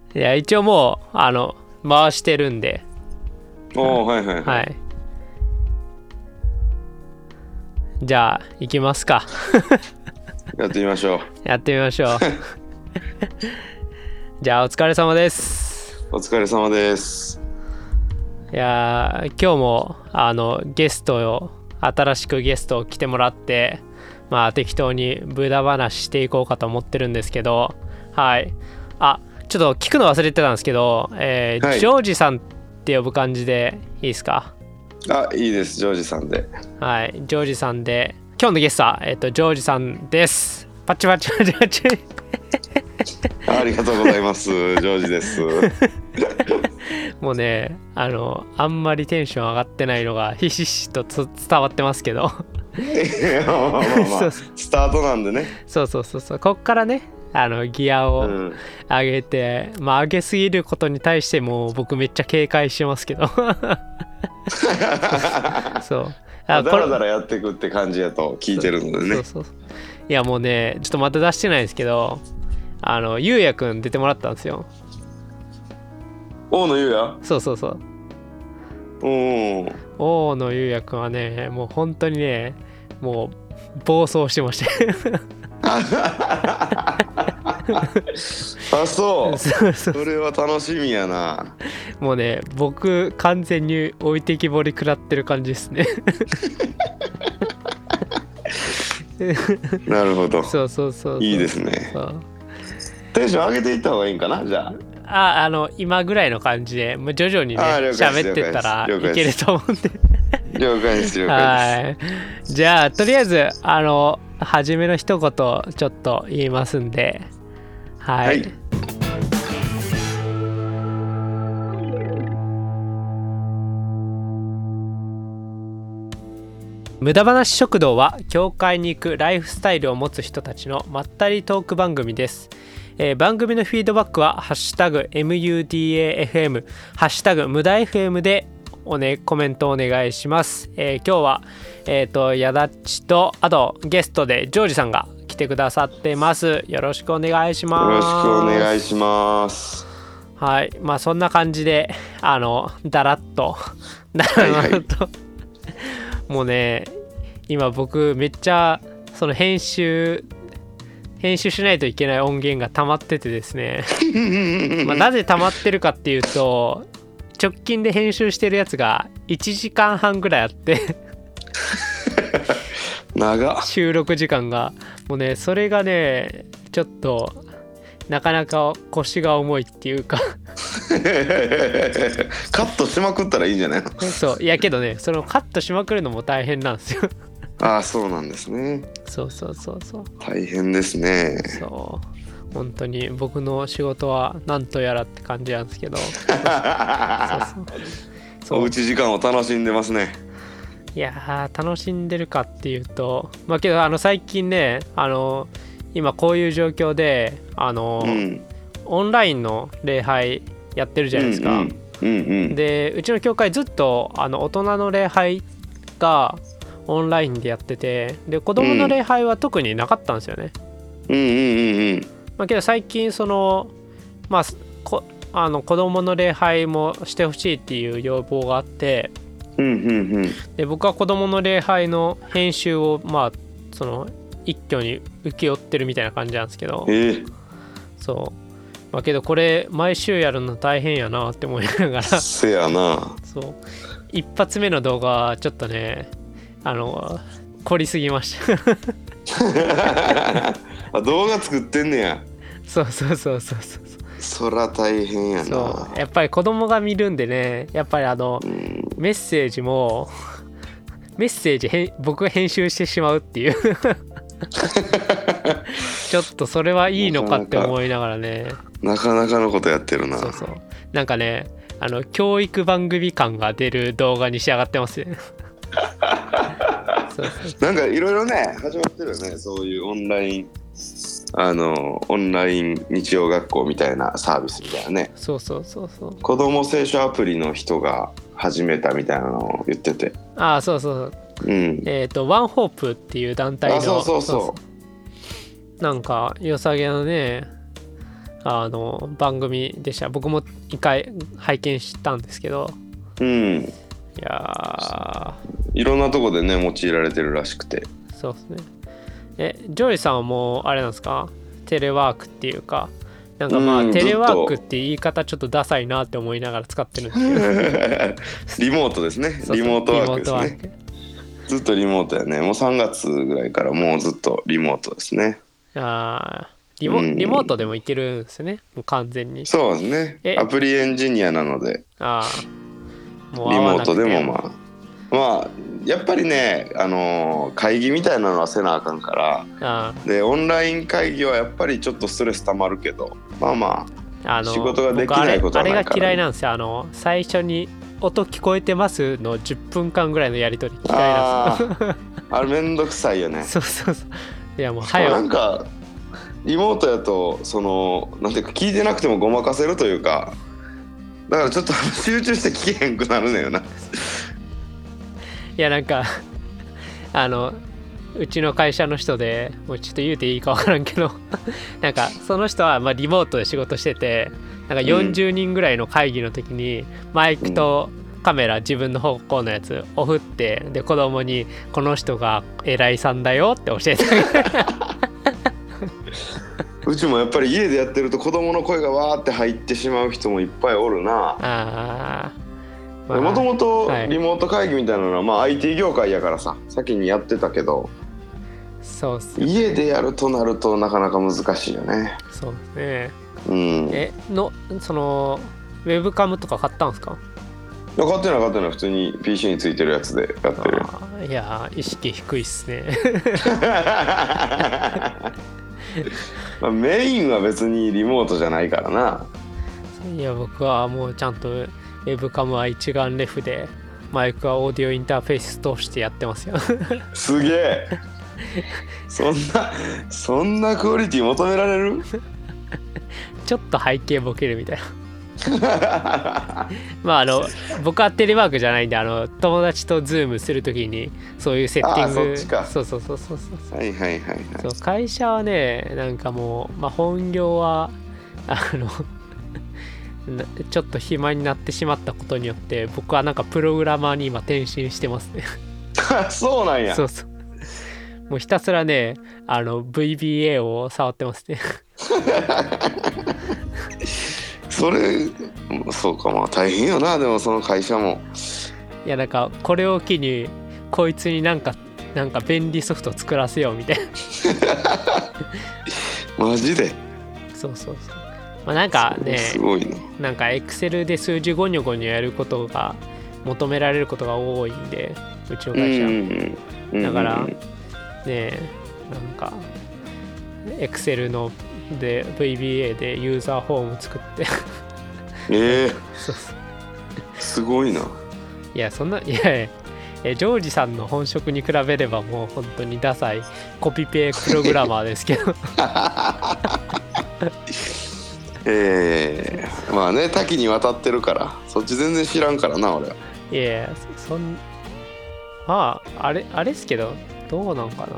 いや一応もう回してるんで。 はいはいはい、 はい、じゃあ行きますか。 やってみましょう。 やってみましょう。じゃあお疲れ様です。 お疲れ様です。 いや今日も新しくゲストを来てもらって、まあ適当に無駄話していこうかと思ってるんですけど、はい。ちょっと聞くの忘れてたんですけど、はい、ジョージさんって呼ぶ感じでいいですか？ いいです、ジョージさんで。 はい、ジョージさんで。今日のゲストは、ジョージさんです。パチパチパチパチ。 ありがとうございます。ジョージです。 もうね、あんまりテンション上がってないのがひしひしと伝わってますけど。 まあスタートなんでね。 そうこっからね、ギアを上げて、まあ上げすぎることに対しても僕めっちゃ警戒してますけど。そうだらだらやっていくって感じやと聞いてるのでね。 そういやもうね、ちょっとまだ出してないんですけど、ゆうやくん出てもらったんですよ。 大野ゆうや。 そう大野ゆうやくんはね、もう本当にね、もう暴走してました。 そうそれは楽しみやな。 もうね、僕完全に置いてきぼり食らってる感じですね。 なるほど。 そういいですね。テンション上げていった方がいいんかな。じゃあ今ぐらいの感じで徐々にね喋ってったらいけると思うんで。 了解です。 はい。じゃあとりあえず初めの一言ちょっと言いますんで、はい。無駄話食堂は教会に行くライフスタイルを持つ人たちのまったりトーク番組です。番組のフィードバックはハッシュタグ MUDAFM ハッシュタグ無駄 FM でコメントお願いします。今日はやだっちとあとゲストでジョージさんが来てくださってます。よろしくお願いします。 よろしくお願いします。 はい、まあそんな感じでだらっともうね、今僕めっちゃその編集しないといけない音源が溜まっててですね。まあなぜ溜まってるかっていうと、直近で編集してるやつが1時間半ぐらいあって長っ。 収録時間がもうね、それがねちょっとなかなか腰が重いっていうか。 カットしまくったらいいんじゃないの。 そういやけどね、そのカットしまくるのも大変なんですよ。 そうなんですね。 そう大変ですね。 そう本当に僕の仕事はなんとやらって感じなんですけど。 おうち時間を楽しんでますね。 いや楽しんでるかっていうと、まあけど最近ね、今こういう状況でオンラインの礼拝やってるじゃないですか。でうちの教会ずっと大人の礼拝がオンラインでやってて、で子供の礼拝は特になかったんですよね。まあけど最近まあ子供の礼拝もしてほしいっていう要望があって、で僕は子供の礼拝の編集をまあ一挙に請け負ってるみたいな感じなんですけど、まあけどこれ毎週やるの大変やなって思いながら。 せやな。 そう一発目の動画はちょっとね凝りすぎました。 動画作ってんねや。 そうそら大変やな。 やっぱり子供が見るんでね、やっぱりメッセージ僕が編集してしまうっていう。ちょっとそれはいいのかって思いながらね。 なかなかのことやってるな。 なんかね、教育番組感が出る動画に仕上がってますね。 なんかいろいろね始まってるよね。そういうオンライン日曜学校みたいなサービスみたいなね。 そう子供聖書アプリの人が始めたみたいなのを言ってて。 ワンホープっていう団体の。なんか良さげなね番組でした。僕も一回拝見したんですけど、 うん、 いやいろんなとこでね用いられてるらしくて。 そうですね。ジョイさんはもうあれなんですか、テレワークっていうか、なんかまあテレワークって言い方ちょっとダサいなって思いながら使ってるんですけどリモートですね。リモートワークですね。ずっとリモートやね。もう3月ぐらいからもうずっとリモートですね。 リモートでもいけるんですよね、もう完全に。 そうですね。アプリエンジニアなのでもうリモートでもまあやっぱりね、会議みたいなのはせなあかんから、でオンライン会議はやっぱりちょっとストレスたまるけど、まあ仕事ができないことはないから、ね、 あれが嫌いなんですよ。最初に音聞こえてますの10分間ぐらいのやり取り嫌いなんですよ。 あれめんどくさいよね。 そういやもう早なんかリモートやとなんていうか聞いてなくてもごまかせるというか、だからちょっと集中して聞けへんくなるのよな。 いやなんかうちの会社の人でもうちょっと言うていいか分からんけどなんかその人はまあリモートで仕事してて、なんか40人ぐらいの会議の時にマイクとカメラ自分の方向のやつを振って、で子供にこの人が偉いさんだよって教えてうちもやっぱり家でやってると子供の声がわーって入ってしまう人もいっぱいおるな。もともとリモート会議みたいなのは、まあ IT 業界やからさ先にやってたけど、 そうっすね、 家でやるとなるとなかなか難しいよね。 そうですね。そのウェブカムとか買ったんですか？ 買ってない普通に PC についてるやつでやってる。 いや意識低いっすねまあメインは別にリモートじゃないからな。 いや僕はもうちゃんとウェブカムは一眼レフでマイクはオーディオインターフェース通してやってますよすげえそんなクオリティ求められるちょっと背景ボケるみたいなまあ僕はテレワークじゃないんで友達とズームするときにそういうセッティング。 そっちか。 そうはいそう会社はねなんかもう、まあ、本業はちょっと暇になってしまったことによって僕はなんかプログラマーに今転身してますねそうなんや。 そうもうひたすらねVBA を触ってますねそうか、まあ大変よな。でもその会社もいやなんかこれを機にこいつになんか便利ソフト作らせようみたいなマジで。 そうまあ、なんかねすごいな。 なんか Excel で数字ゴニョゴニョやることが求められることが多いんでうちの会社だからねなんか Excel ので VBA でユーザーフォーム作ってそうすごいな。 いやそんないやジョージさんの本職に比べればもう本当にダサいコピペプログラマーですけどまあね多岐にわたってるからそっち全然知らんからな俺は。 いやまああれっすけどどうなんかな。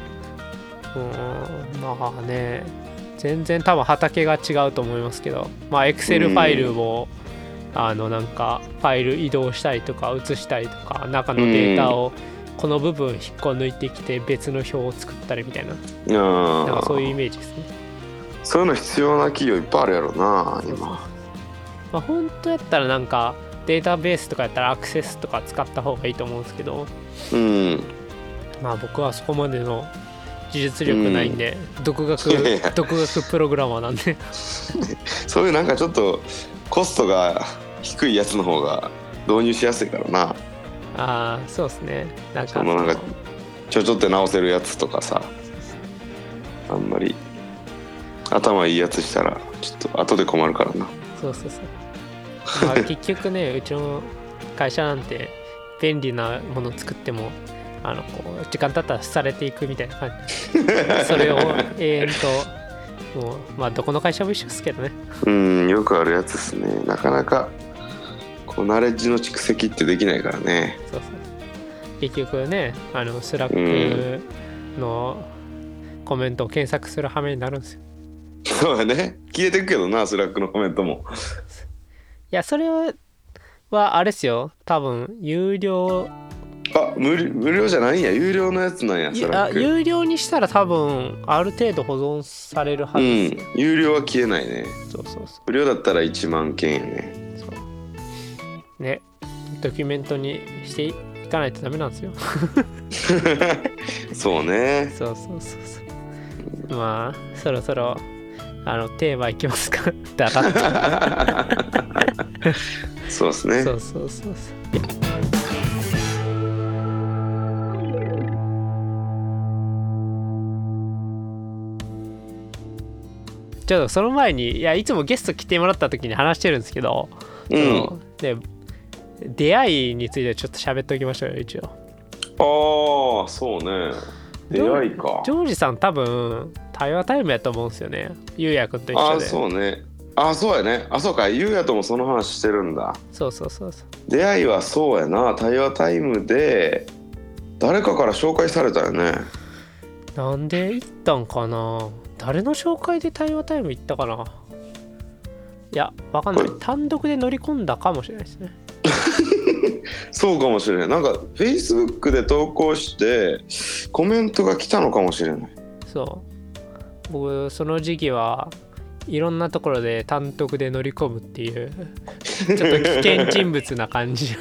まあね全然多分畑が違うと思いますけど、まあ Excel ファイルをなんかファイル移動したりとか移したりとか中のデータをこの部分引っこ抜いてきて別の表を作ったりみたいな、なんかそういうイメージですね。 そういうの必要な企業いっぱいあるやろな今。 まあ本当やったらなんかデータベースとかやったらアクセスとか使った方がいいと思うんですけど、まあ僕はそこまでの技術力ないんで、独学プログラマーなんでそういうなんかちょっとコストが低いやつの方が導入しやすいからな。 そうですね。なんかちょって直せるやつとかさ、あんまり頭いいやつしたらちょっと後で困るからな。 そうまあ結局ねうちの会社なんて便利なもの作ってもこう時間経ったらされていくみたいな感じそれを永遠ともうまあどこの会社も一緒ですけどね。 よくあるやつですね。なかなかこうナレッジの蓄積ってできないからね。 結局ねスラックのコメントを検索する羽目になるんですよ。 そうやね、消えてくけどな、スラックのコメントも。 いやそれはあれっすよ、多分有料。 無料じゃないんや、有料のやつなんや。スラック有料にしたら多分ある程度保存されるはずですよ、 有料は消えないね。 そう無料だったら1万件やね。 そうね、ドキュメントにしていかないとダメなんですよそうね。 そうまあそろそろテーマいきますかだらっとそうですね。 そうちょっとその前に、いつもゲスト来てもらった時に話してるんですけど、で出会いについてちょっと喋っておきましょうよ、一応。そうね、出会いか。 ジョージさん多分対話タイムやと思うんですよね、ゆうやくんと一緒で。 そうね。そうやね。そうか、ゆうやともその話してるんだ。 そう出会いはそうやな、対話タイムで誰かから紹介されたよね。 なんで行ったんかな、誰の紹介で対話タイム行ったかな。いやわかんない、単独で乗り込んだかもしれないですねそうかもしれない。なんか Facebook で投稿してコメントが来たのかもしれない。 そう僕その時期はいろんなところで単独で乗り込むっていうちょっと危険人物な感じ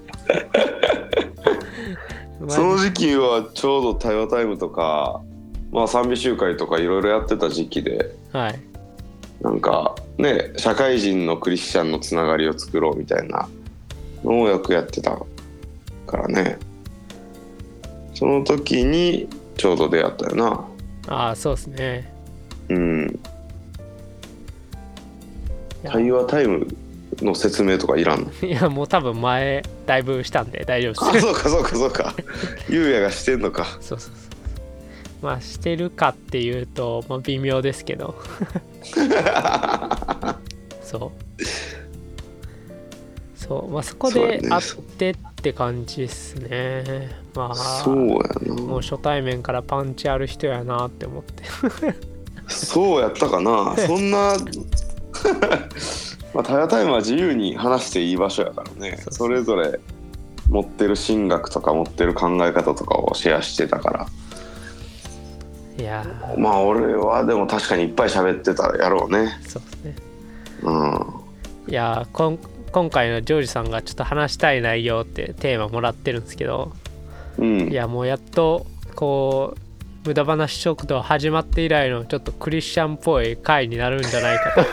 その時期はちょうど対話タイムとか、賛美集会とかいろいろやってた時期で、なんかね、社会人のクリスチャンのつながりを作ろうみたいなのをよくやってたからね。その時にちょうど出会ったよな。 そうですね。 対話タイムの説明とかいらんの？ いやもう多分前だいぶしたんで大丈夫です。 そうかゆうやがしてんのか。 そうしてるかっていうと、微妙ですけどそう、そこで会ってって感じですね。 そうやな。 もう初対面からパンチある人やなって思ってそうやったかな。そんな対話タイムは自由に話していい場所やからね。それぞれ持ってる神学とか持ってる考え方とかをシェアしてたから。いや俺はでも確かにいっぱい喋ってたやろうね。 そうですね。いや今回のジョージさんがちょっと話したい内容ってテーマもらってるんですけど、いやもうやっとこう無駄話食堂始まって以来のちょっとクリスチャンっぽい回になるんじゃないか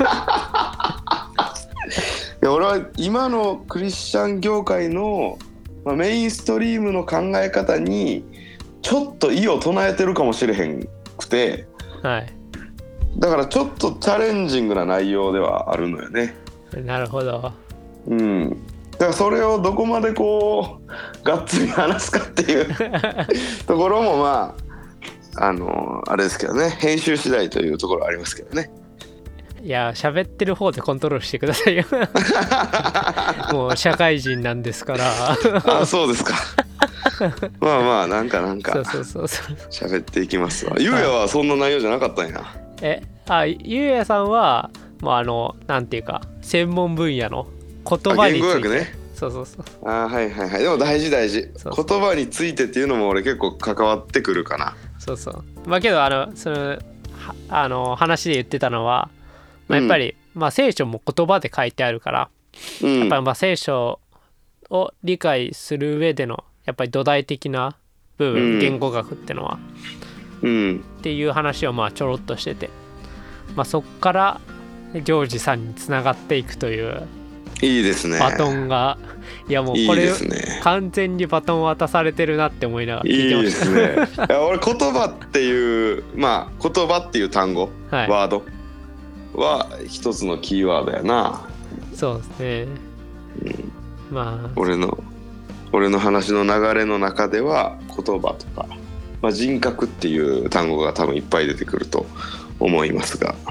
といや俺は今のクリスチャン業界の、メインストリームの考え方にちょっと異を唱えてるかもしれへんくて、だからちょっとチャレンジングな内容ではあるのよね。 なるほど。 だからそれをどこまでこうがっつり話すかっていうところもあれですけどね、編集次第というところありますけどね。 いや喋ってる方でコントロールしてくださいよもう社会人なんですからそうですかなんか喋っていきますわ。ゆうやはそんな内容じゃなかったんや。 ゆうやさんはもうなんていうか専門分野の言葉について。言語学ね。 はいでも大事。言葉についてっていうのも俺結構関わってくるかな。 けどその話で言ってたのは、やっぱり、聖書も言葉で書いてあるから、やっぱり聖書を理解する上でのやっぱり土台的な部分、言語学ってのは、っていう話をちょろっとしてて、そっからジョージさんにつながっていくといういいですね。 バトンがいやもうこれ完全にバトン渡されてるなって思いながら聞いてました。 いいですね。いや俺言葉っていう言葉っていう単語、ワードは一つのキーワードやな。 そうですね。 俺の話の流れの中では言葉とか、人格っていう単語が多分いっぱい出てくると思いますが、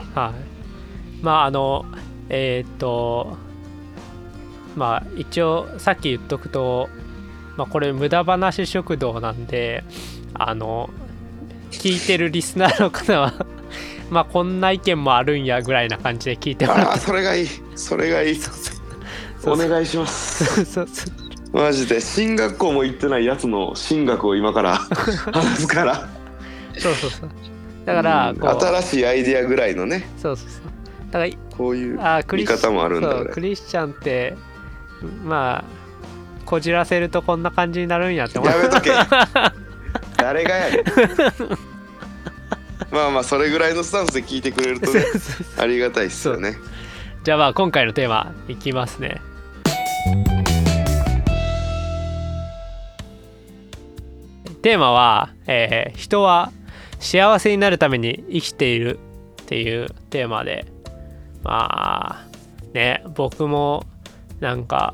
一応さっき言っとくと、これ無駄話食堂なんで聞いてるリスナーの方はまあこんな意見もあるんやぐらいな感じで聞いてもらって。 ああ、それがいい、それがいい。お願いします。マジで進学校も行ってないやつの進学を今から話すから。 そうだから新しいアイディアぐらいのね。 そうだからこういう見方もあるんだよね。 クリスチャンってまあこじらせるとこんな感じになるんやって思う。 やめとけ。誰がやねん。まあそれぐらいのスタンスで聞いてくれるとねありがたいっすよね。 じゃあまあ今回のテーマいきますね。テーマは、人は幸せになるために生きているっていうテーマで、まあね、僕もなんか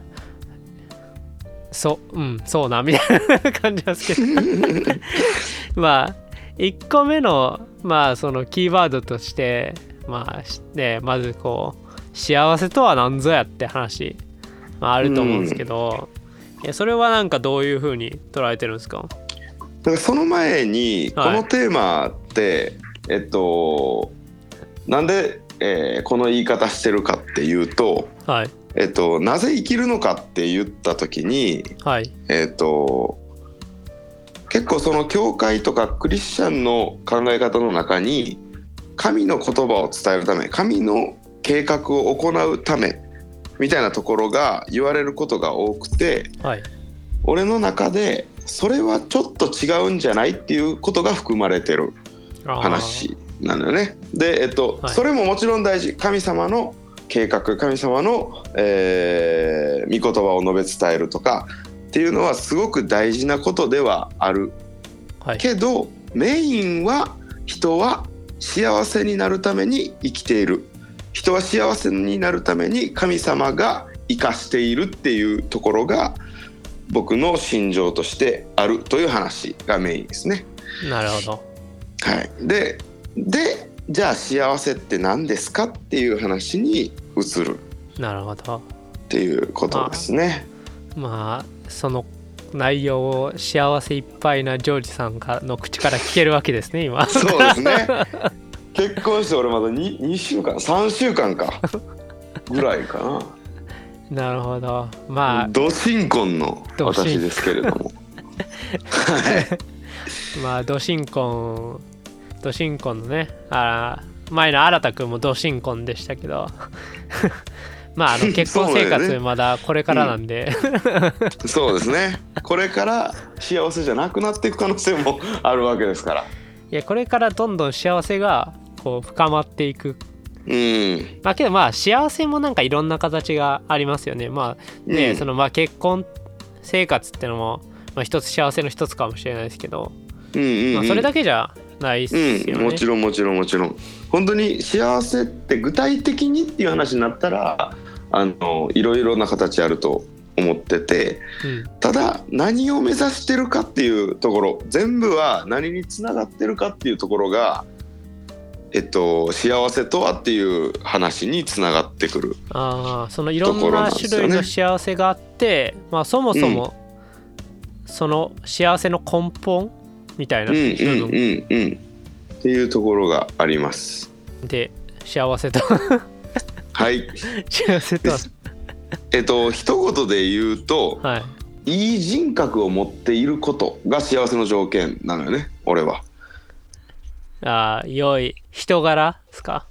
そうなみたいな感じなんですけどまあ1個目のまあそのキーワードとしてまずこう幸せとは何ぞやって話、あると思うんですけど、それはなんかどういう風に捉えてるんですか？ だからその前にこのテーマって、なんで、この言い方してるかっていうと、 はい、 なぜ生きるのかって言った時に、 はい、 結構その教会とかクリスチャンの考え方の中に神の言葉を伝えるため、神の計画を行うためみたいなところが言われることが多くて、 はい、 俺の中でそれはちょっと違うんじゃないっていうことが含まれてる話なのよね。で、はい、それももちろん大事。神様の計画、神様の、御言葉を述べ伝えるとかっていうのはすごく大事なことではある、はい、けどメインは人は幸せになるために生きている、人は幸せになるために神様が生かしているっていうところが僕の信条としてあるという話がメインですね。 なるほど。 はい。でじゃあ幸せって何ですかっていう話に移る。 なるほど。 っていうことですね。 まあその内容を幸せいっぱいなジョージさんの口から聞けるわけですね今。 そうですね。結婚して俺まだ 2週間3週間かぐらいかな。なるほど。まあド新婚の私ですけれどもまあド新婚のね、前の新田くんもド新婚でしたけどまあ結婚生活まだこれからなんでそうですね。これから幸せじゃなくなっていく可能性もあるわけですから。 いやこれからどんどん幸せがこう深まっていく。まあけどまあ幸せもなんかいろんな形がありますよね。まあね、そのまあ結婚生活ってのもまあ一つ幸せの一つかもしれないですけど、まあそれだけじゃないっすよね。 もちろん本当に幸せって具体的にっていう話になったらいろいろな形あると思ってて、ただ何を目指してるかっていうところ、全部は何につながってるかっていうところが幸せとはっていう話につながってくる。 そのいろんな種類の幸せがあって、まあそもそもその幸せの根本みたいな部分っていうところがあります。 で幸せとはい幸せと一言で言うと、はい、いい人格を持っていることが幸せの条件なのよね、俺は。 良い人柄ですか？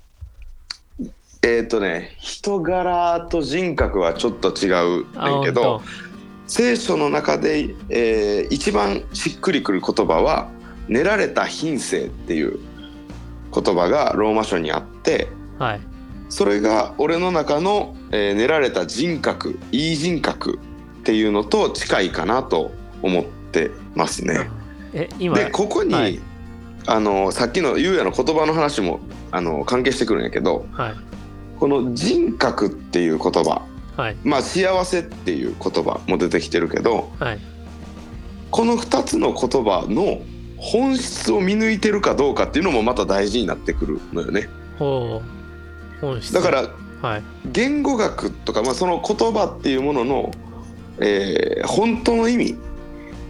人柄と人格はちょっと違うんだけど、聖書の中で、一番しっくりくる言葉は練られた品性っていう言葉がローマ書にあって、はい、それが俺の中の、練られた人格、いい人格っていうのと近いかなと思ってますね。でここに、はい、さっきのゆうやの言葉の話も関係してくるんやけど、はい、この人格っていう言葉、はい、まあ幸せっていう言葉も出てきてるけど、はい、この2つの言葉の本質を見抜いてるかどうかっていうのもまた大事になってくるのよね。本質だから、はい、言語学とか、まあ、その言葉っていうものの、本当の意味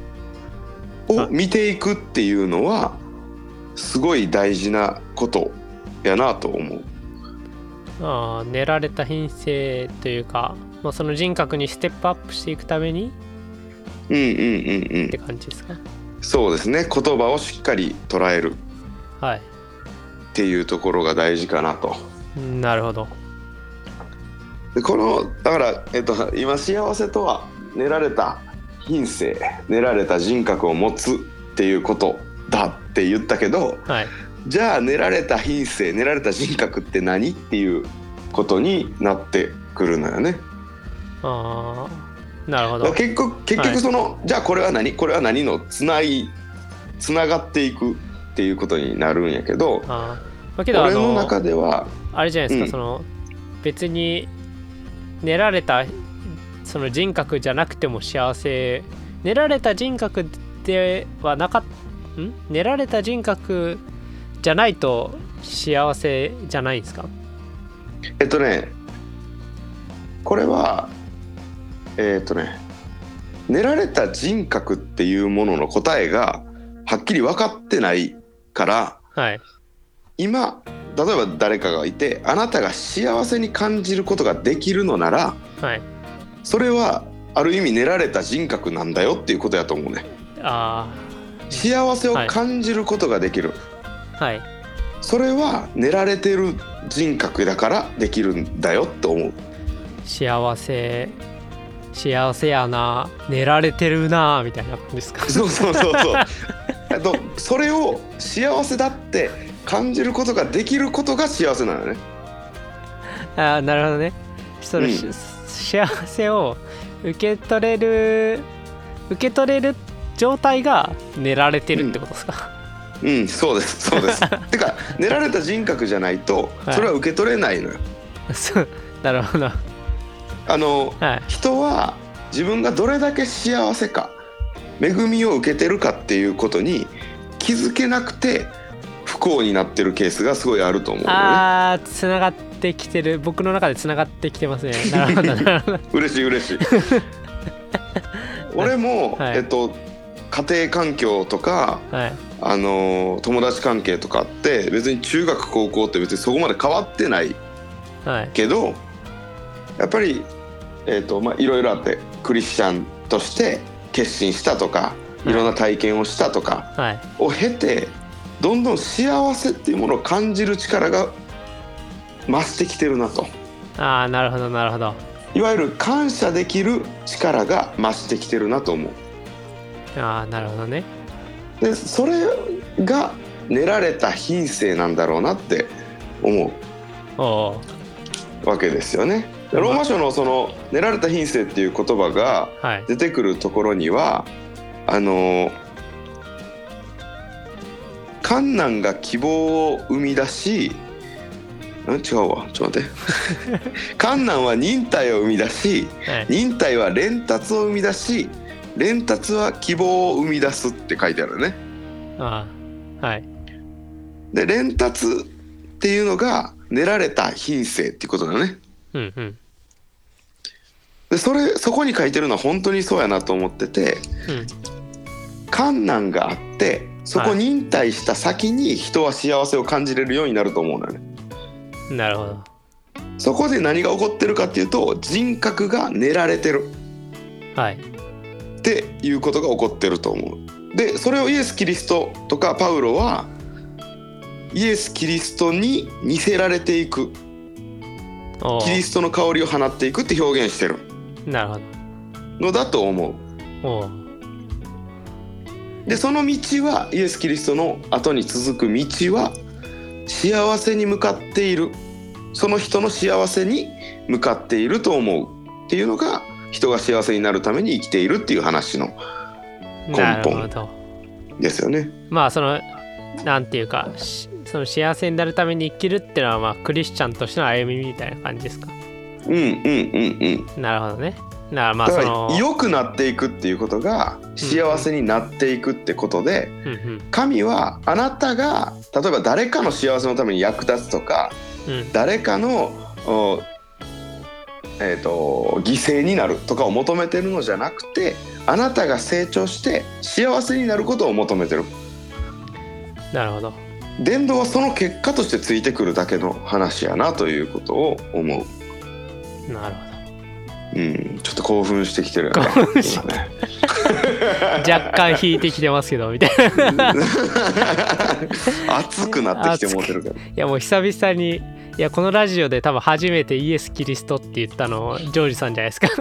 を見ていくっていうのはすごい大事なことやなと思う。 練られた品性というか、その人格にステップアップしていくためにって感じですか？ そうですね、言葉をしっかり捉える、はい、っていうところが大事かなと。 なるほど。 でだから、今幸せとは練られた品性、練られた人格を持つっていうことだって言ったけど、はい、じゃあ練られた品性、練られた人格って何っていうことになってくるのよね。 なるほど。 結局はい、じゃあこれは何のつながっていくっていうことになるんやけど、 けど俺の中ではあれじゃないですか、別に練られたその人格じゃなくても幸せ、練られた人格ではなかった、練られた人格じゃないと幸せじゃないんですか？ これは練られた人格っていうものの答えがはっきり分かってないから、はい、今例えば誰かがいて、あなたが幸せに感じることができるのなら、はい、それはある意味練られた人格なんだよっていうことやと思うね。幸せを感じることができる、はい、それは練られてる人格だからできるんだよと思う。 幸せやな、練られてるなみたいな感じですか？ そうそれを幸せだって感じることができることが幸せなのね。 なるほどね。幸せを受け取れる状態が練られてるってことですか？ そうですてか練られた人格じゃないとそれは受け取れないのよ。 なるほど。 人は自分がどれだけ幸せか、恵みを受けてるかっていうことに気づけなくて不幸になってるケースがすごいあると思うのね。 つながってきてる、僕の中でつながってきてますね。なるほど嬉しい俺も、はい、家庭環境とか、はい、友達関係とかって別に中学高校って別にそこまで変わってない、はい、けどやっぱりいろいろあってクリスチャンとして決心したとか、いろんな体験をしたとかを経て、どんどん幸せっていうものを感じる力が増してきてるなと。 なるほどなるほど。 いわゆる感謝できる力が増してきてるなと思う。 なるほどね。 でそれが練られた品性なんだろうなって思うわけですよね。ローマ書のその練られた品性っていう言葉が出てくるところには、困難が希望を生み出し、違うわ、ちょっと待って困難は忍耐を生み出し、忍耐は練達を生み出し、練達は希望を生み出すって書いてあるね。はい。で練達っていうのが練られた品性っていうことだよね。でそこに書いてるのは本当にそうやなと思ってて、困難があってそこ忍耐した先に人は幸せを感じれるようになると思うのよね。 なるほど。 そこで何が起こってるかっていうと、人格が練られてる、はい、っていうことが起こってると思う。でそれをイエス・キリストとかパウロはイエス・キリストに似せられていく、キリストの香りを放っていくって表現してるのだと思う。でその道はイエス・キリストの後に続く道は幸せに向かっている、その人の幸せに向かっていると思うっていうのが、人が幸せになるために生きているっていう話の根本ですよね。 なんていうか、その幸せになるために生きるっていうのはクリスチャンとしての歩みみたいな感じですか？なるほどね。だから良くなっていくっていうことが幸せになっていくってことで、神はあなたが例えば誰かの幸せのために役立つとか、誰かの犠牲になるとかを求めてるのじゃなくて、あなたが成長して幸せになることを求めてる。 なるほど。 伝道はその結果としてついてくるだけの話やなということを思う。 なるほど。ちょっと興奮してきてるよね今ね若干引いてきてますけどみたいな熱くなってきて思ってるけど、いやもう久々に、いやこのラジオで多分初めてイエス・キリストって言ったのジョージさんじゃないですか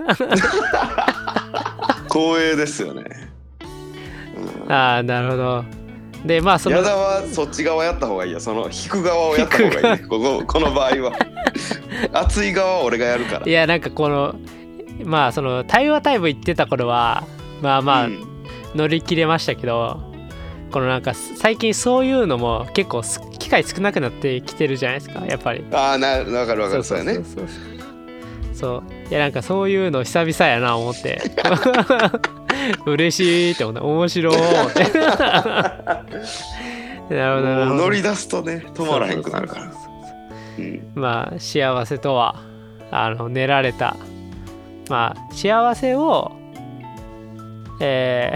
光栄ですよね。 ああなるほど。でまあ矢田はそっち側やった方がいいよ。その引く側をやった方がいいねこの場合は熱い側は俺がやるから。 いやなんかこのまあその対話タイム行ってた頃はまあ乗り切れましたけど、このなんか最近そういうのも結構機会少なくなってきてるじゃないですかやっぱり。 ああ分かるそうやね。 そういやなんかそういうの久々やな思って嬉しいって思った。面白いってなるほど乗り出すとね止まらへんくなるから。 まあ幸せとは練られたまあ幸せをそうや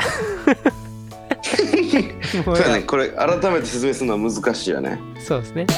ね、これ改めて説明するのは難しいよね。 そうですね。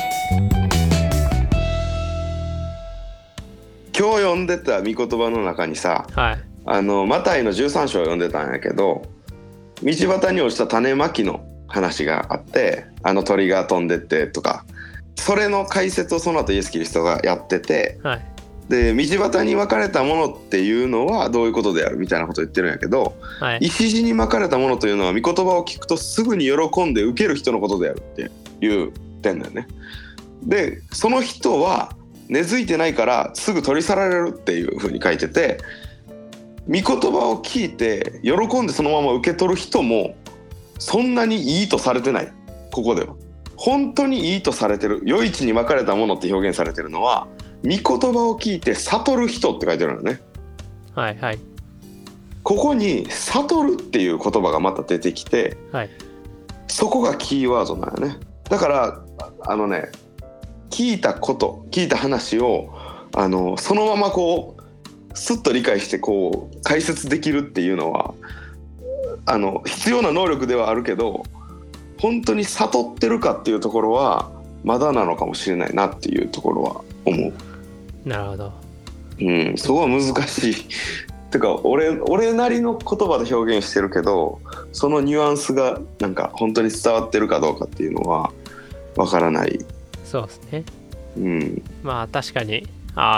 今日読んでた御言葉の中にさ、はい、マタイの13章を読んでたんやけど、道端に落ちた種まきの話があって、鳥が飛んでってとか、それの解説をその後イエス・キリストがやってて、はい、で道端にまかれたものっていうのはどういうことであるみたいなことを言ってるんやけど、はい、石地にまかれたものというのは御言葉を聞くとすぐに喜んで受ける人のことであるって言ってんだよね。でその人は根付いてないからすぐ取り去られるっていう風に書いてて、御言葉を聞いて喜んでそのまま受け取る人もそんなにいいとされてない。ここでは本当にいいとされてる、余市にまかれたものって表現されてるのは御言葉を聞いて悟る人って書いてあるのね。 はいはい。 ここに悟るっていう言葉がまた出てきて、はい、そこがキーワードなんよね。だから聞いた話をそのままこうスッと理解してこう解説できるっていうのは必要な能力ではあるけど、本当に悟ってるかっていうところはまだなのかもしれないなっていうところは思う。 なるほど。 そこは難しいてか俺なりの言葉で表現してるけど、そのニュアンスがなんか本当に伝わってるかどうかっていうのはわからない。 そうですね。まあ確かに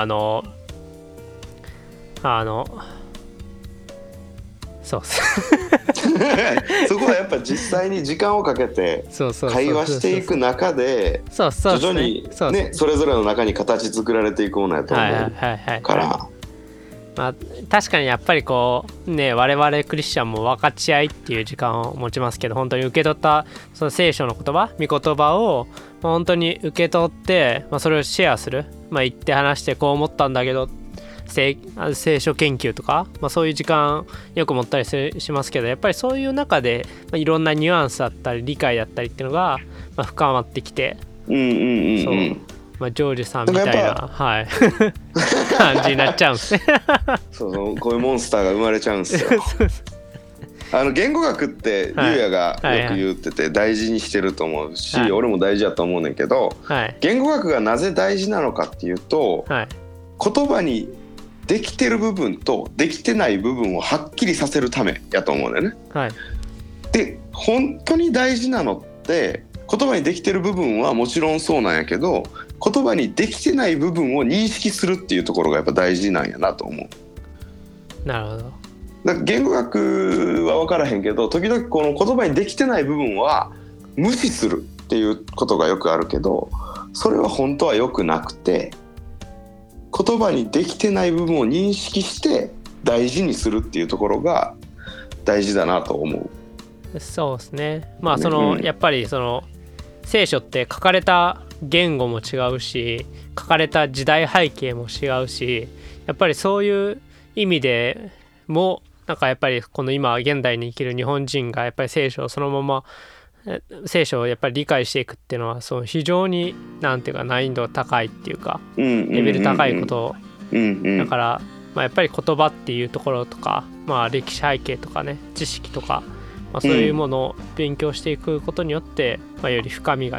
そうっすそこはやっぱ実際に時間をかけて会話していく中で徐々にねそれぞれの中に形作られていくものやと思うから、 まあ確かにやっぱりこうね、我々クリスチャンも分かち合いっていう時間を持ちますけど、本当に受け取ったその聖書の言葉、御言葉を本当に受け取って、それをシェアする、言って話してこう思ったんだけど聖書研究とか、そういう時間よく持ったりしますけど、やっぱりそういう中で、いろんなニュアンスだったり理解だったりっていうのが、深まってきて、そう、ジョージさんみたいな、はい、感じになっちゃうんですねそうこういうモンスターが生まれちゃうんですよ言語学ってゆうやがよく言ってて大事にしてると思うし、俺も大事だと思うねんけど、言語学がなぜ大事なのかっていうと、言葉にできてる部分とできてない部分をはっきりさせるためやと思うんだよね。で本当に大事なのって言葉にできてる部分はもちろんそうなんやけど、言葉にできてない部分を認識するっていうところがやっぱ大事なんやなと思う。 なるほど。 だから言語学は分からへんけど、時々この言葉にできてない部分は無視するっていうことがよくあるけど、それは本当は良くなくて、言葉にできてない部分を認識して大事にするっていうところが大事だなと思う。 そうですね。やっぱりその聖書って書かれた言語も違うし、書かれた時代背景も違うし、やっぱりそういう意味でもなんかやっぱりこの今現代に生きる日本人がやっぱり聖書をそのまま聖書をやっぱり理解していくっていうのは非常になんていうか難易度が高いっていうかレベル高いことだから、やっぱり言葉っていうところとか、歴史背景とかね、知識とか、そういうものを勉強していくことによって、より深みがね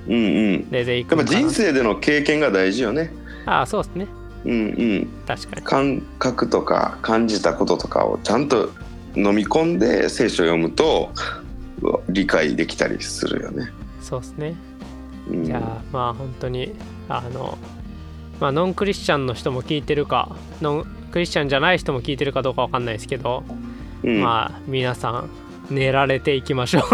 うんうん、 でいくのかな。 やっぱ人生での経験が大事よね。 そうですね。 うんうん、 確かに感覚とか感じたこととかをちゃんと飲み込んで聖書を読むと理解できたりするよね。 そうですね、じゃあまあ本当にノンクリスチャンの人も聞いてるかノンクリスチャンじゃない人も聞いてるかどうかわかんないですけど、まあ皆さん寝られていきましょう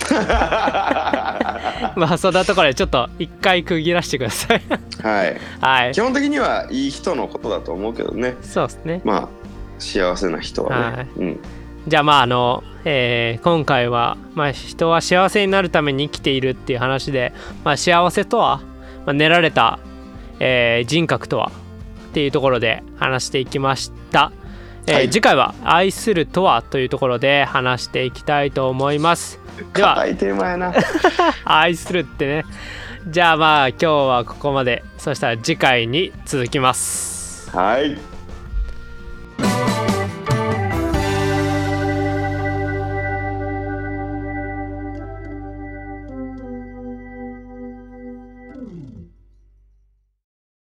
まあそんなところでちょっと一回区切らしてくださいはい、 はい、 基本的にはいい人のことだと思うけどね。 そうですね、 まあ幸せな人はね、はい、 じゃあまあ今回は、まあ、人は幸せになるために生きているっていう話で、まあ、幸せとは、まあ、練られた、人格とはっていうところで話していきました。はい、次回は愛するとはというところで話していきたいと思います。では硬いテーマやな愛するってね。じゃあまあ今日はここまで。そしたら次回に続きます。 はい。